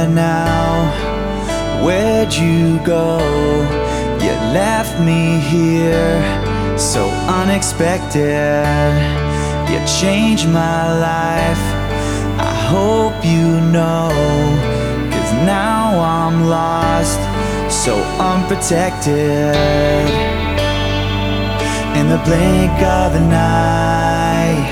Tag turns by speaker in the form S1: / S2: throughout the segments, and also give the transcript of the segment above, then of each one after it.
S1: there now? Where'd you go? You left me here so unexpected. You changed my life, I hope you know. 'Cause now I'm lost, so unprotected. In the blink of an eye,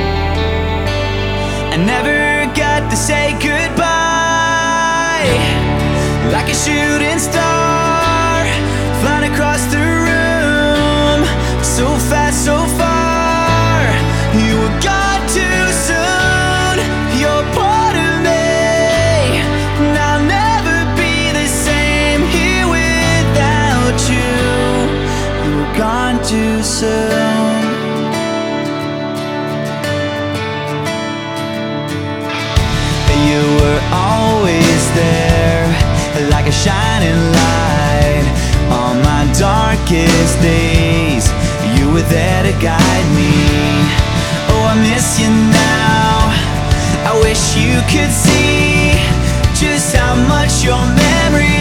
S1: I never got to say goodbye. Like a shooting star, flying across the room, so fast, so far. You were gone too soon, you're part of me, and I'll never be the same here without you. You were gone too soon. You were always there, like a shining light. On my darkest days, you were there to guide me. Oh, I miss you now, I wish you could see just how much your memory